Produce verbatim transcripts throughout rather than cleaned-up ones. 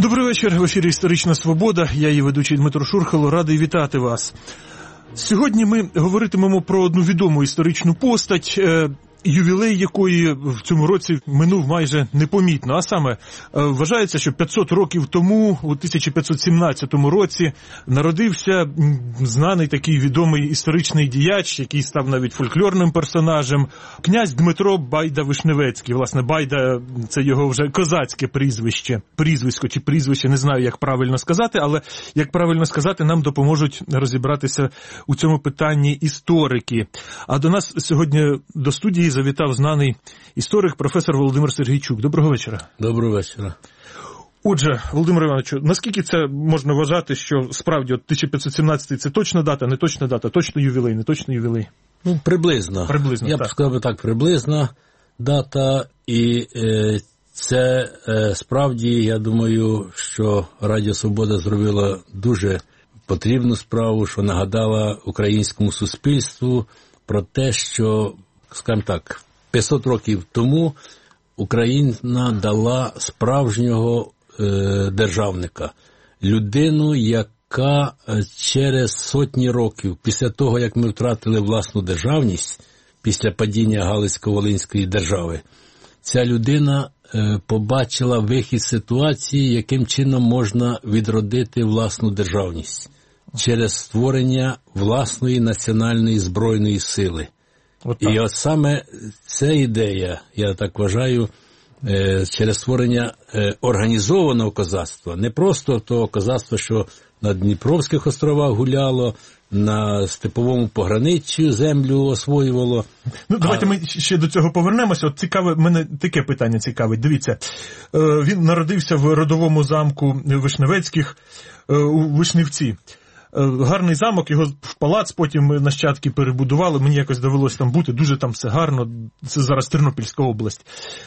Добрий вечір. В ефірі «Історична свобода». Я її ведучий Дмитро Шурхало. Радий вітати вас. Сьогодні ми говоритимемо про одну відому історичну постать, ювілей якої в цьому році минув майже непомітно. А саме, вважається, що п'ятсот років тому, у тисяча п'ятсот сімнадцятому році, народився знаний такий відомий історичний діяч, який став навіть фольклорним персонажем, князь Дмитро Байда-Вишневецький. Власне, Байда – це його вже козацьке прізвище, прізвисько чи прізвище, не знаю, як правильно сказати, але як правильно сказати, нам допоможуть розібратися у цьому питанні історики. А до нас сьогодні до студії завітав знаний історик, професор Володимир Сергійчук. Доброго вечора. Доброго вечора. Отже, Володимир Івановичу, наскільки це можна вважати, що справді от тисяча п'ятсот сімнадцятий це точна дата, не точна дата, точно ювілей, не точно ювілей? Ну, приблизно. Приблизно, Я так. б сказав так, приблизна дата, і е, це е, справді, я думаю, що Радіо Свобода зробила дуже потрібну справу, що нагадала українському суспільству про те, що, скажімо так, п'ятсот років тому Україна дала справжнього е, державника, людину, яка через сотні років, після того, як ми втратили власну державність, після падіння Галицько-Волинської держави, ця людина е, побачила вихід з ситуації, яким чином можна відродити власну державність через створення власної національної збройної сили. От і от саме ця ідея, я так вважаю, через створення організованого козацтва, не просто того козацтва, що на Дніпровських островах гуляло, на степовому пограниччі землю освоювало. Ну, давайте а... ми ще до цього повернемося. От цікаве, мене таке питання цікавить. Дивіться, він народився в родовому замку Вишневецьких у Вишнівці. Гарний замок, його в палац потім нащадки перебудували, мені якось довелося там бути, дуже там все гарно, це зараз Тернопільська область.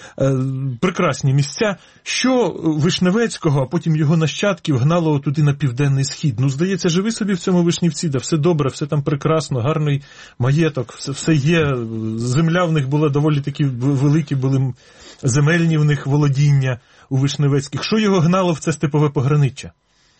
Прекрасні місця. Що Вишневецького, а потім його нащадків гнало туди на південний схід? Ну, здається, живи собі в цьому Вишнівці, де все добре, все там прекрасно, гарний маєток, все, все є, земля в них була доволі такі великі, були земельні в них володіння у Вишневецьких. Що його гнало в це степове пограниччя?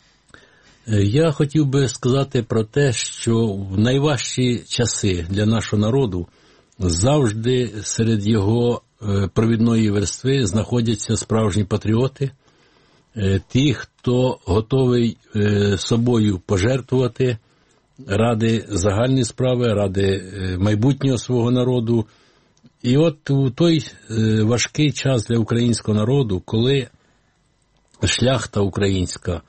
Я хотів би сказати про те, що в найважчі часи для нашого народу завжди серед його провідної верстви знаходяться справжні патріоти, ті, хто готовий собою пожертвувати ради загальної справи, ради майбутнього свого народу. І от у той важкий час для українського народу, коли шляхта українська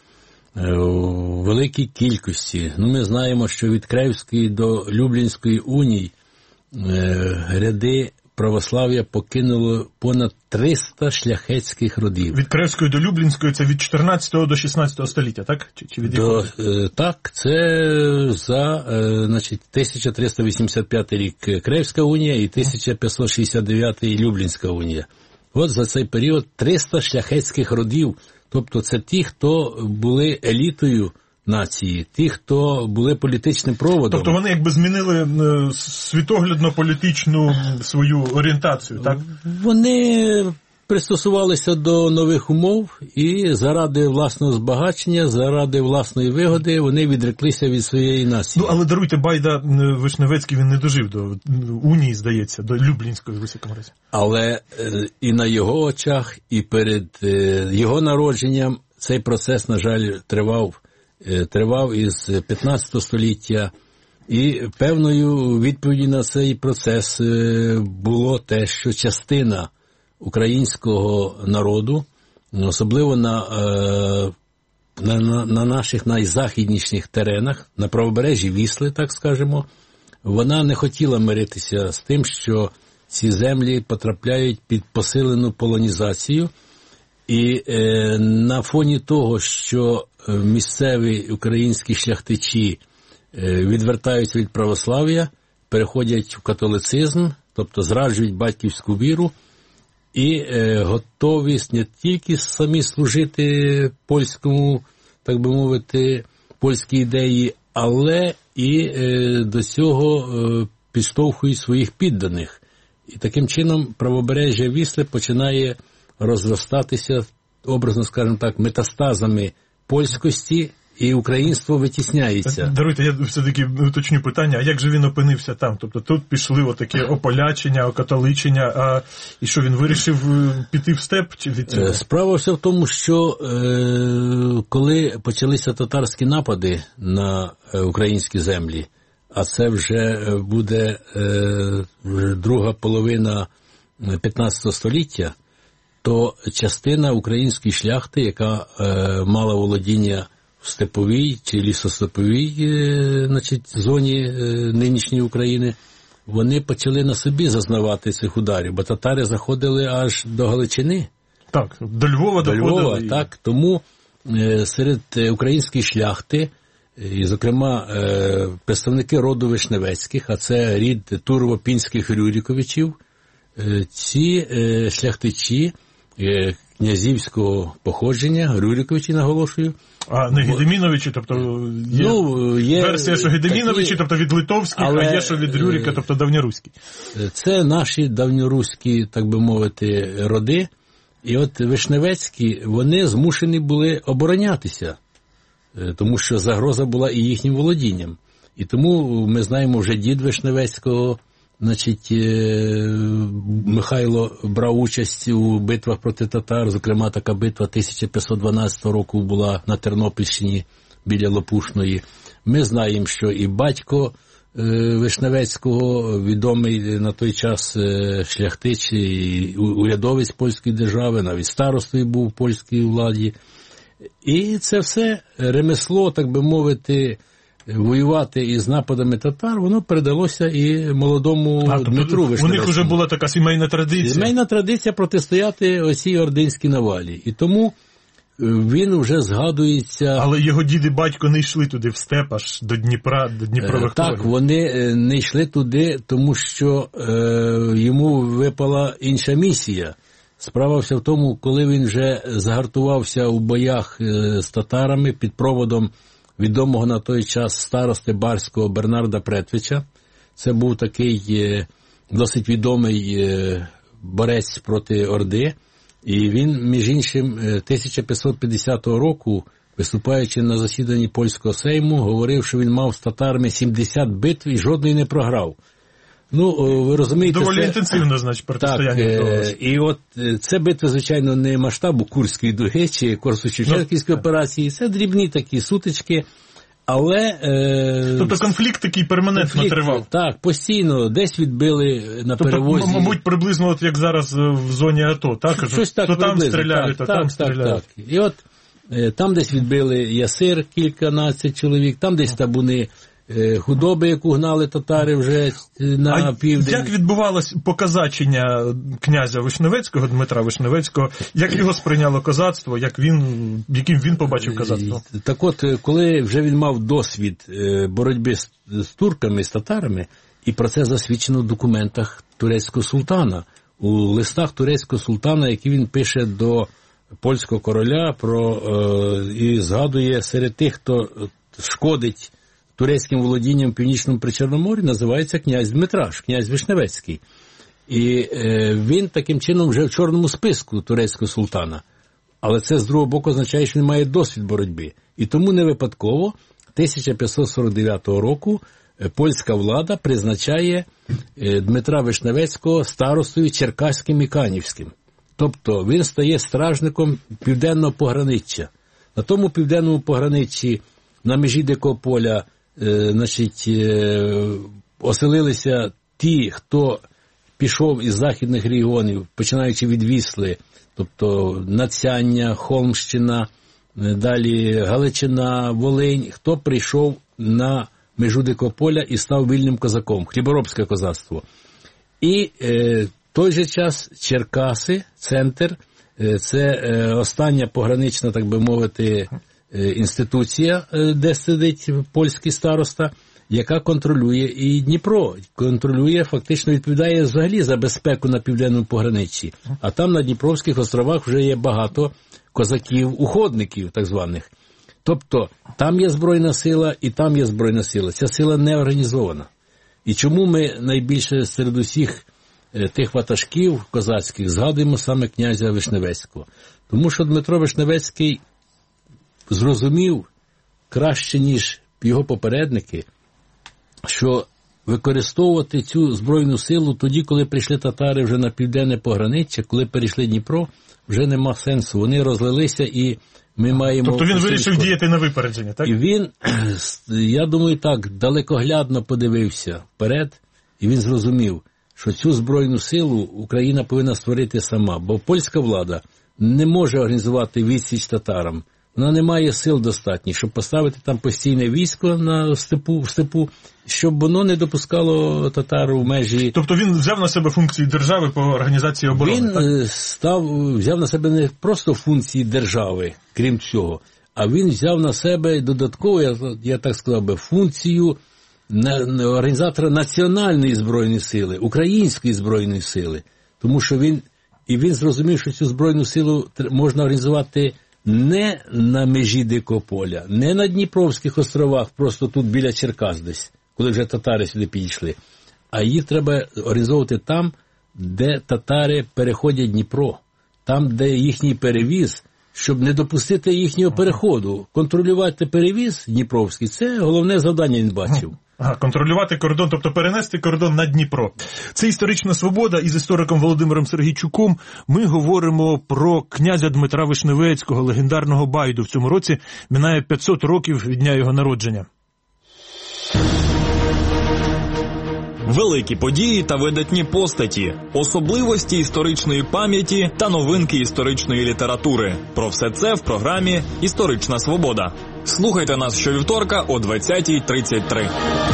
у великій кількості. Ну, ми знаємо, що від Кревської до Люблінської унії е, ряди православ'я покинуло понад триста шляхетських родів. Від Кревської до Люблінської це від чотирнадцятого до шістнадцятого століття, так? Чи, чи від до, е, так, це за е, значить, тисяча триста вісімдесят п'ятий рік Кревська унія і тисяча п'ятсот шістдесят дев'ятий Люблінська унія. От за цей період триста шляхетських родів. Тобто це ті, хто були елітою нації, ті, хто були політичним проводом. Тобто вони якби змінили світоглядно-політичну свою орієнтацію, так? Вони пристосувалися до нових умов і заради власного збагачення, заради власної вигоди вони відреклися від своєї нації. Ну, але даруйте, Байда Вишневецький, він не дожив до унії, здається, до Люблінської, в усякому разі. Але е, і на його очах, і перед е, його народженням цей процес, на жаль, тривав, е, тривав із п'ятнадцятого століття. І певною відповіддю на цей процес е, було те, що частина українського народу, особливо на, на, на, на наших найзахідніших теренах, на правобережжі Вісли, так скажемо, вона не хотіла миритися з тим, що ці землі потрапляють під посилену полонізацію. І е, на фоні того, що місцеві українські шляхтичі е, відвертаються від православ'я, переходять в католицизм, тобто зраджують батьківську віру, і е, готовість не тільки самі служити польському, так би мовити, польській ідеї, але і е, до цього е, підштовхують своїх підданих. І таким чином правобережжя Вісли починає розростатися образно скажемо так, метастазами польськості, і українство витісняється. Даруйте, я все-таки уточню питання, а як же він опинився там? Тобто тут пішли отаке ополячення, окатоличення, а і що, він вирішив піти в степ чи від цього? Справа все в тому, що е, коли почалися татарські напади на українські землі, а це вже буде е, друга половина п'ятнадцятого століття, то частина української шляхти, яка е, мала володіння в степовій чи лісостеповій е, значить, зоні е, нинішньої України, вони почали на собі зазнавати цих ударів, бо татари заходили аж до Галичини. Так, до Львова до доходили. Львова, так, тому е, серед української шляхти, і, зокрема, е, представники роду Вишневецьких, а це рід Турово-Пінських Рюриковичів, е, ці е, шляхтичі е, князівського походження, Рюриковичі, наголошую. А не Гедеміновичі, тобто є, ну, є версія, що Гедеміновичі, такі, тобто від литовських, але, а є, що від Рюрика, тобто давньоруські. Це наші давньоруські, так би мовити, роди. І от Вишневецькі, вони змушені були оборонятися, тому що загроза була і їхнім володінням. І тому ми знаємо вже дід Вишневецького, значить, Михайло брав участь у битвах проти татар, зокрема така битва тисяча п'ятсот дванадцятого року була на Тернопільщині біля Лопушної. Ми знаємо, що і батько Вишневецького, відомий на той час шляхтич і урядовець польської держави, навіть старостою був в польській владі. І це все ремесло, так би мовити, воювати із нападами татар, воно передалося і молодому а, Дмитру Вишневецькому. У них вже була така сімейна традиція. Сімейна традиція протистояти оцій ординській навалі. І тому він вже згадується... Але його дід і батько не йшли туди в степ, аж до Дніпра, до Дніпрових Так, торгів. вони не йшли туди, тому що е, йому випала інша місія. Справа вся в тому, коли він вже загартувався у боях е, з татарами під проводом відомого на той час старости Барського Бернарда Претвича. Це був такий е, досить відомий е, борець проти Орди. І він, між іншим, тисяча п'ятсот п'ятдесятого року, виступаючи на засіданні польського сейму, говорив, що він мав з татарами сімдесят битв і жодної не програв. Ну, ви розумієте... Доволі це... інтенсивно, значить, протистояння. Так, і от це битва, звичайно, не масштабу Курської дуги чи Корсунь-Шевченківської операції, це дрібні такі сутички, але... Е... Тобто конфлікт такий перманентно конфлікт, тривав? Так, постійно, десь відбили на тобто, перевозі... Тобто, мабуть, приблизно от як зараз в зоні АТО, так? Щось так, то приблизно. Там стріляють, так, то так, там так, стріляють. Так. І от е, там десь відбили ясир, кільканадцять чоловік, там десь табуни е, худоби, яку гнали татари вже на а південь. Як відбувалось показачення князя Вишневецького, Дмитра Вишневецького, як його сприйняло козацтво, як він, яким він побачив козацтво? Так от, коли вже він мав досвід боротьби з, з турками, з татарами, і про це засвідчено в документах турецького султана, у листах турецького султана, які він пише до польського короля, про е, і згадує серед тих, хто шкодить турецьким володінням в Північному Причорномор'ї, називається князь Дмитраш, князь Вишневецький. І е, він таким чином вже в чорному списку турецького султана. Але це, з другого боку, означає, що він має досвід боротьби. І тому не випадково тисяча п'ятсот сорок дев'ятого року польська влада призначає е, Дмитра Вишневецького старостою Черкаським і Канівським. Тобто він стає стражником південного пограниччя. На тому південному пограниччі, на межі Дикого поля, е, значить, е, оселилися ті, хто пішов із західних регіонів, починаючи від Вісли, тобто Нацяння, Холмщина, далі Галичина, Волинь, хто прийшов на межу Дикого поля і став вільним козаком, хліборобське козацтво. І е, в той же час Черкаси, центр, е, це е, остання погранична, так би мовити, е, інституція, е, де сидить польський староста, яка контролює і Дніпро, контролює, фактично відповідає взагалі за безпеку на південному пограниччі. А там на Дніпровських островах вже є багато козаків-уходників, так званих. Тобто, там є збройна сила і там є збройна сила. Ця сила не організована. І чому ми найбільше серед усіх тих ватажків козацьких згадуємо саме князя Вишневецького. Тому що Дмитро Вишневецький зрозумів краще, ніж його попередники, що використовувати цю збройну силу тоді, коли прийшли татари вже на південне пограниччя, коли перейшли Дніпро, вже нема сенсу. Вони розлилися і ми маємо... Тобто він вирішив діяти на випередження, так? І він, я думаю, так, далекоглядно подивився вперед, і він зрозумів, що цю збройну силу Україна повинна створити сама, бо польська влада не може організувати відсіч татарам. Вона не має сил достатніх, щоб поставити там постійне військо на степу, в степу, щоб воно не допускало татар у межі... Тобто він взяв на себе функції держави по організації оборони, Він так? став, взяв на себе не просто функції держави, крім цього, а він взяв на себе додатково, я, я так сказав би, функцію на, організатора національної збройної сили, української збройної сили. Тому що він, і він зрозумів, що цю збройну силу можна організувати не на межі Дикого поля, не на Дніпровських островах, просто тут біля Черкас десь, коли вже татари сюди підійшли, а їх треба організовувати там, де татари переходять Дніпро, там, де їхній перевіз, щоб не допустити їхнього переходу. Контролювати перевіз Дніпровський – це головне завдання, він бачив. Ага, контролювати кордон, тобто перенести кордон на Дніпро. Це «Історична свобода», і з істориком Володимиром Сергійчуком ми говоримо про князя Дмитра Вишневецького, легендарного Байду. В цьому році минає п'ятсот років від дня його народження. Великі події та видатні постаті, особливості історичної пам'яті та новинки історичної літератури. Про все це в програмі «Історична свобода». Слухайте нас щовівторка о двадцятій тридцять три.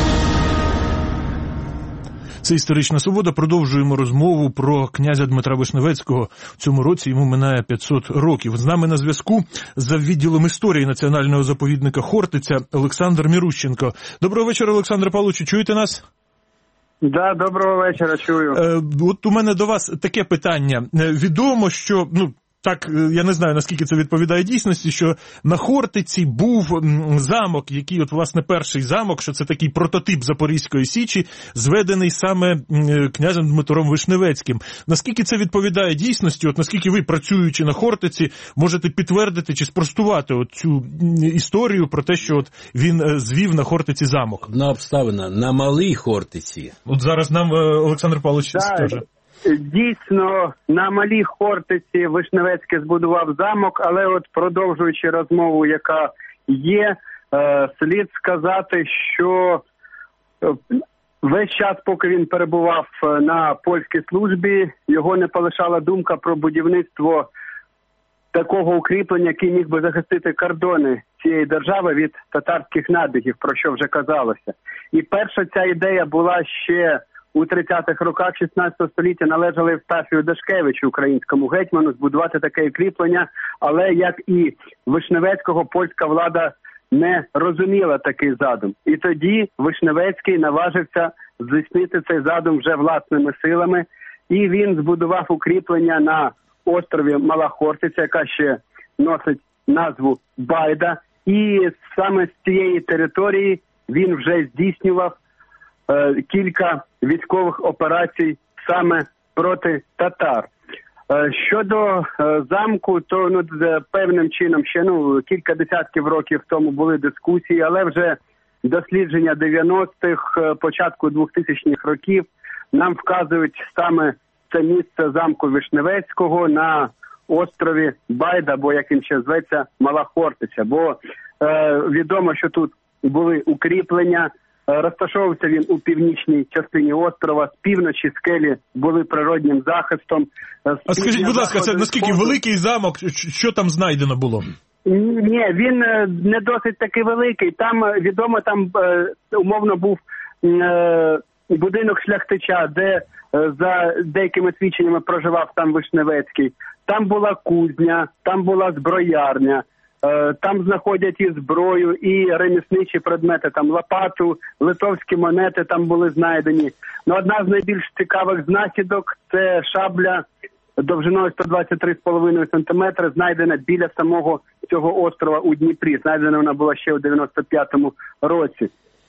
Це «Історична свобода». Продовжуємо розмову про князя Дмитра Вишневецького. В цьому році йому минає п'ятсот років. З нами на зв'язку за відділом історії Національного заповідника Хортиця Олександр Мірущенко. Доброго вечора, Олександр Павлович, чуєте нас? Да, доброго вечора, чую. Е, от у мене до вас таке питання. Е, відомо, що, ну, так, я не знаю, наскільки це відповідає дійсності, що на Хортиці був замок, який, от, власне, перший замок, що це такий прототип Запорізької Січі, зведений саме князем Дмитром Вишневецьким. Наскільки це відповідає дійсності, от наскільки ви, працюючи на Хортиці, можете підтвердити чи спростувати от цю історію про те, що от він звів на Хортиці замок? Одна обставина, на Малій Хортиці. От зараз нам Олександр Павлович скаже. Дійсно, на Малій Хортиці Вишневецький збудував замок, але от продовжуючи розмову, яка є, е, слід сказати, що весь час, поки він перебував на польській службі, його не полишала думка про будівництво такого укріплення, який міг би захистити кордони цієї держави від татарських набігів, про що вже казалося. І перша ця ідея була ще у тридцятих роках шістнадцятого століття, належали Евстафію Дашкевичу, українському гетьману, збудувати таке укріплення, але, як і Вишневецького, польська влада не розуміла такий задум. І тоді Вишневецький наважився здійснити цей задум вже власними силами, і він збудував укріплення на острові Мала Хортиця, яка ще носить назву Байда, і саме з цієї території він вже здійснював е, кілька військових операцій саме проти татар. Е, щодо е, замку, то ну, певним чином ще ну, кілька десятків років тому були дискусії, але вже дослідження дев'яностих, початку двохтисячних років нам вказують саме це місце замку Вишневецького на острові Байда, або як він ще зветься, Мала Хортиця. Бо е, відомо, що тут були укріплення, е, розташовувався він у північній частині острова, з півночі скелі були природнім захистом. А скажіть, будь ласка, це наскільки великий замок, що там знайдено було? Ні, він не досить таки великий. Там, відомо, там е, умовно був е, будинок шляхтича, де за деякими свідченнями проживав там Вишневецький. Там була кузня, там була зброярня, там знаходять і зброю, і ремісничі предмети, там лопату, литовські монети там були знайдені. Но одна з найбільш цікавих знахідок – це шабля довжиною сто двадцять три цілих п'ять десятих сантиметра, знайдена біля самого цього острова у Дніпрі. Знайдена вона була ще у дев'яносто п'ятому році.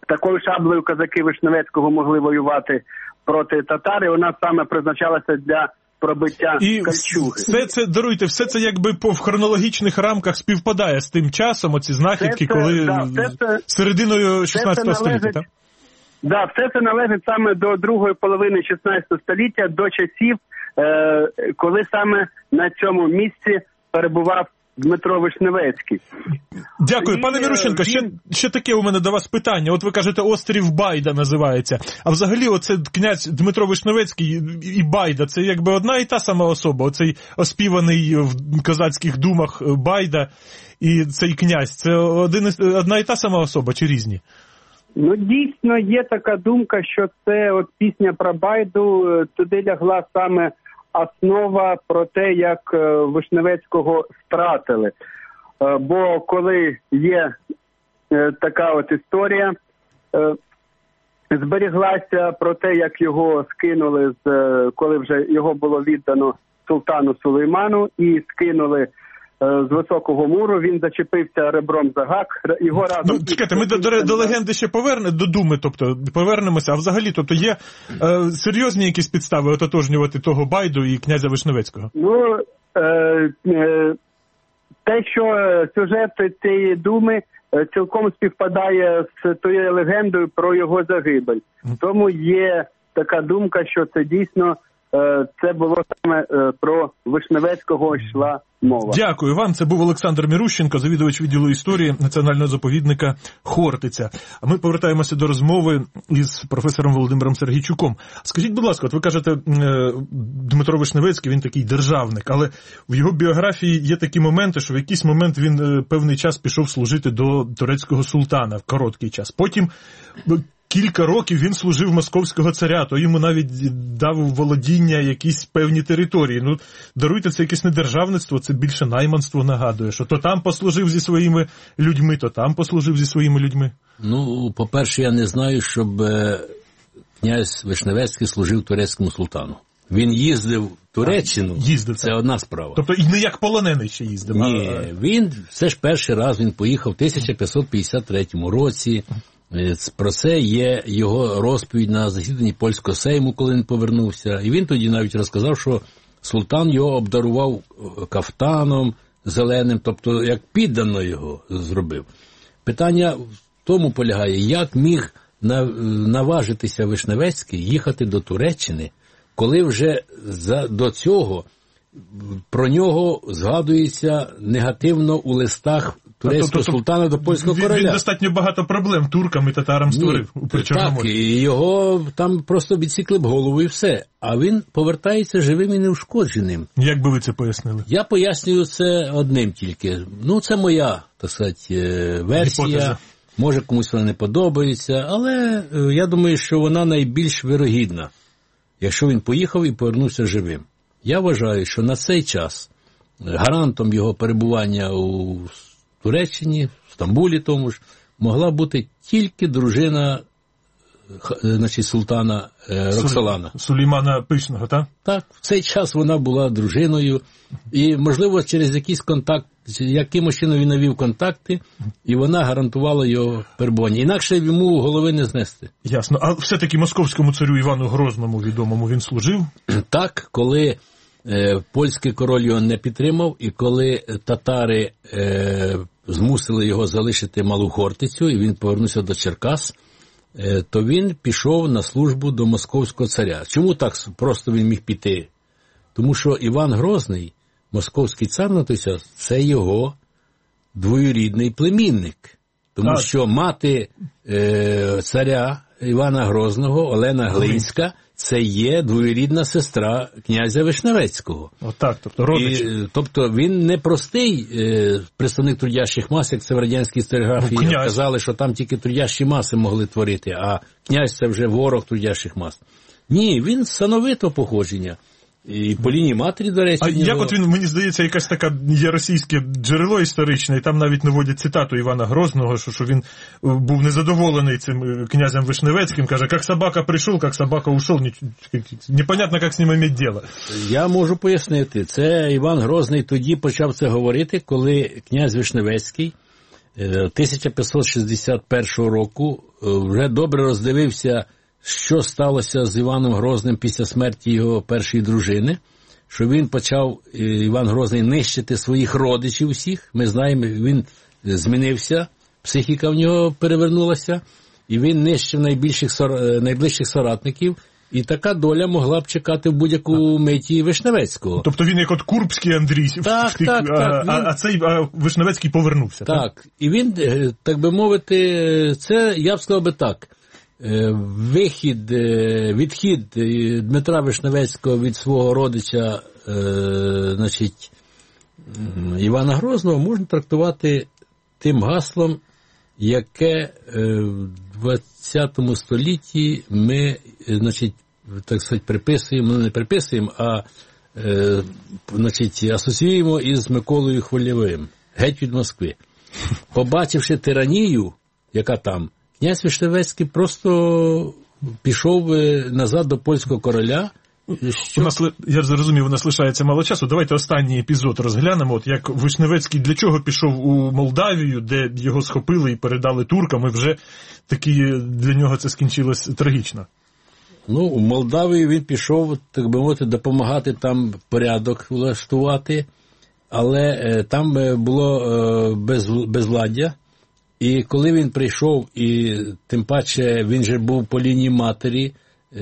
такою шаблею козаки Вишневецького могли воювати проти татар, і вона саме призначалася для пробиття і кольчуги. Все це, даруйте, все це якби по в хронологічних рамках співпадає з тим часом, оці знахідки, це, коли да, це, це, серединою шістнадцятого століття, так? Да, все це належить саме до другої половини шістнадцятого століття, до часів, е, коли саме на цьому місці перебував Дмитро Вишневецький. Дякую. І, Пане Мірущенко, ще, ще таке у мене до вас питання. От ви кажете, острів Байда називається. А взагалі оце князь Дмитро Вишневецький і Байда, це якби одна і та сама особа. Оцей оспіваний в козацьких думах Байда і цей князь. Це один, одна і та сама особа чи різні? Ну, дійсно, є така думка, що це от пісня про Байду, туди лягла саме основа про те, як Вишневецького стратили. Бо коли є така от історія, зберіглася про те, як його скинули, з коли вже його було віддано султану Сулейману і скинули з високого муру, він зачепився ребром за гак, його разом... Ну, чекайте, ми до, до, до легенди ще повернемо, до думи, тобто, повернемося, а взагалі, тобто, є е, серйозні якісь підстави ототожнювати того Байду і князя Вишневецького? Ну, е, е, те, що сюжет цієї думи е, цілком співпадає з тією легендою про його загибель. Тому є така думка, що це дійсно е, це було саме е, про Вишневецького йшла мова. Дякую вам. Це був Олександр Мірущенко, завідувач відділу історії Національного заповідника Хортиця. А ми повертаємося до розмови із професором Володимиром Сергійчуком. Скажіть, будь ласка, от ви кажете, Дмитро Вишневецький, він такий державник, але в його біографії є такі моменти, що в якийсь момент він певний час пішов служити до турецького султана, в короткий час. Потім кілька років він служив московського царя, то йому навіть дав володіння якісь певні території. Ну, даруйте, це якесь не державництво, це більше найманство нагадує, що то там послужив зі своїми людьми, то там послужив зі своїми людьми. Ну, по-перше, я не знаю, щоб князь Вишневецький служив турецькому султану. Він їздив в Туреччину, їздив, це одна справа. Тобто і не як полонений ще їздив? Ні, а... він все ж перший раз він поїхав в тисяча п'ятсот п'ятдесят третьому році. Про це є його розповідь на засіданні польського сейму, коли він повернувся. І він тоді навіть розказав, що султан його обдарував кафтаном зеленим, тобто як піддано його зробив. Питання в тому полягає, як міг наважитися Вишневецький їхати до Туреччини, коли вже за, до цього про нього згадується негативно у листах турецького тобто, султана до польського він, короля. Він достатньо багато проблем туркам і татарам створив у Причорномор'ї. Так, і його там просто відсікли б голову і все. А він повертається живим і неушкодженим. Як би ви це пояснили? Я пояснюю це одним тільки. Ну, це моя, так сказати, версія. Гіпотеза. Може, комусь вона не подобається, але я думаю, що вона найбільш вирогідна, якщо він поїхав і повернувся живим. Я вважаю, що на цей час гарантом його перебування у Туреччині, в Стамбулі тому ж, могла бути тільки дружина, значить, султана Роксолана. Сулеймана Пишного, так? Так, в цей час вона була дружиною, і, можливо, через якийсь контакт, якимось чином він навів контакти, і вона гарантувала його перебування. Інакше йому голови не знести. Ясно. А все-таки московському царю Івану Грозному відомому він служив? Так, коли е, польський король його не підтримав, і коли татари е, змусили його залишити Малу Хортицю, і він повернувся до Черкас, е, то він пішов на службу до московського царя. Чому так просто він міг піти? Тому що Іван Грозний, московський цар на той час, це його двоюрідний племінник. Тому так. що мати е, царя Івана Грозного, Олена Глинська, це є двоюрідна сестра князя Вишневецького. Отак, тобто родичі. І, тобто він не простий е, представник трудящих мас, як це в радянській історіографії ну, казали, що там тільки трудящі маси могли творити, а князь це вже ворог трудящих мас. Ні, він сановитого походження. І по лінії матері, до речі. А нього... як от він, мені здається, якась така є російське джерело історичне, і там навіть наводять цитату Івана Грозного, що, що він був незадоволений цим князем Вишневецьким, каже, як собака прийшов, як собака ушов, непонятно, як з ним мати діло. Я можу пояснити. Це Іван Грозний тоді почав це говорити, коли князь Вишневецький тисяча п'ятсот шістдесят першого року вже добре роздивився, що сталося з Іваном Грозним після смерті його першої дружини, що він почав, Іван Грозний, нищити своїх родичів усіх. Ми знаємо, він змінився, психіка в нього перевернулася, і він нищив найбільших, найближчих соратників. І така доля могла б чекати в будь-яку миті Вишневецького. Тобто він як от Курбський Андрій, так, втік, так, а, так, він... а, а цей а Вишневецький повернувся. Так? Так, і він, так би мовити, це, я б сказав би так, вихід, відхід Дмитра Вишневецького від свого родича, значить, Івана Грозного можна трактувати тим гаслом, яке в двадцятому столітті ми, значить, так сказати, приписуємо, не приписуємо, а е, значить, асоціюємо із Миколою Хвильовим, геть від Москви. Побачивши тиранію, яка там, князь Вишневецький просто пішов назад до польського короля. Що... У нас, я зрозумів, у нас лишається мало часу. Давайте останній епізод розглянемо. От як Вишневецький для чого пішов у Молдавію, де його схопили і передали туркам, і вже таки для нього це скінчилось трагічно. Ну, у Молдавію він пішов, так би мовити, допомагати там порядок влаштувати, але е, там було е, без, безвладдя. І коли він прийшов, і тим паче він же був по лінії матері,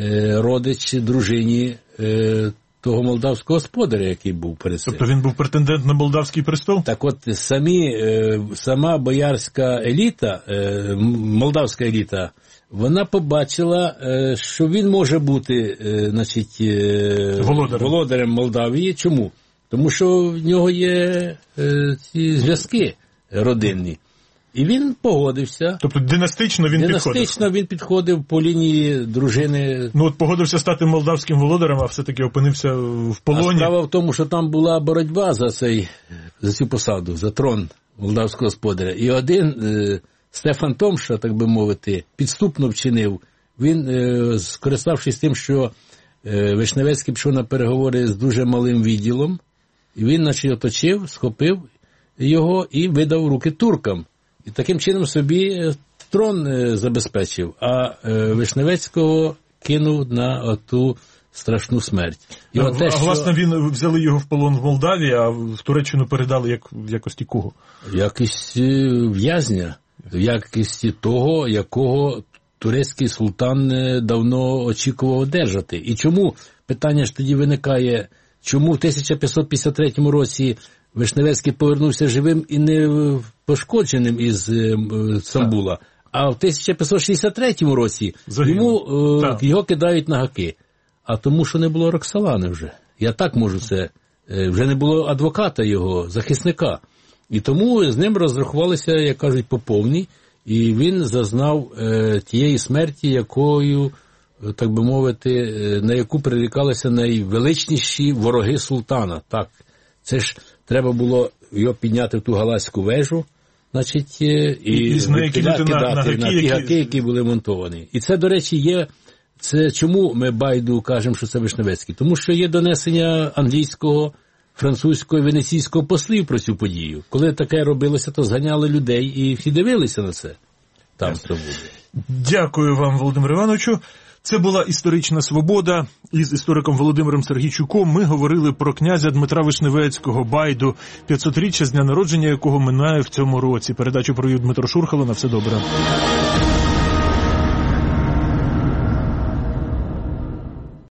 родич дружині е, того молдавського господаря, який був перед цим. Тобто він був претендент на молдавський престол? Так от самі, е, сама боярська еліта, е, молдавська еліта, вона побачила, е, що він може бути е, значить, е, володарем. володарем Молдавії. Чому? Тому що в нього є е, ці зв'язки родинні. І він погодився. Тобто династично він династично підходив? Династично він підходив по лінії дружини. Ну от погодився стати молдавським володарем, а все-таки опинився в полоні. А справа в тому, що там була боротьба за цей, за цю посаду, за трон молдавського господаря. І один е, Стефан Томша, так би мовити, підступно вчинив. Він, е, скориставшись тим, що е, Вишневецький пішов на переговори з дуже малим відділом, і він, наче, оточив, схопив його і видав в руки туркам. І таким чином собі трон забезпечив, а Вишневецького кинув на ту страшну смерть. І а, те, а що... власне, він взяли його в полон в Молдавії, а в Туреччину передали як, в якості кого? В якості в'язня, в якості того, якого турецький султан давно очікував одержати. І чому, питання ж тоді виникає, чому в тисяча п'ятсот п'ятдесят третьому році Вишневецький повернувся живим і не пошкодженим із Стамбула, а в тисяча п'ятсот шістдесят третьому році йому, е, його кидають на гаки. А тому, що не було Роксолани вже. Я так можу це. Е, вже не було адвоката його, захисника. І тому з ним розрахувалися, як кажуть, по повній, і він зазнав е, тієї смерті, якою, так би мовити, е, на яку прирікалися найвеличніші вороги султана. Так, це ж треба було його підняти в ту Галацьку вежу, значить, і, і кидати на, на, на, гаки, на ті які... гаки, які були монтовані. І це, до речі, є, це чому ми байду кажемо, що це Вишневецький? Тому що є донесення англійського, французького, венеційського послів про цю подію. Коли таке робилося, то зганяли людей і всі дивилися на це. Там це буде. Дякую вам, Володимир Івановичу. Це була «Історична свобода». Із істориком Володимиром Сергійчуком ми говорили про князя Дмитра Вишневецького, байду, п'ятсотріччя з дня народження якого минає в цьому році. Передачу провів Дмитро Шурхало. На все добре.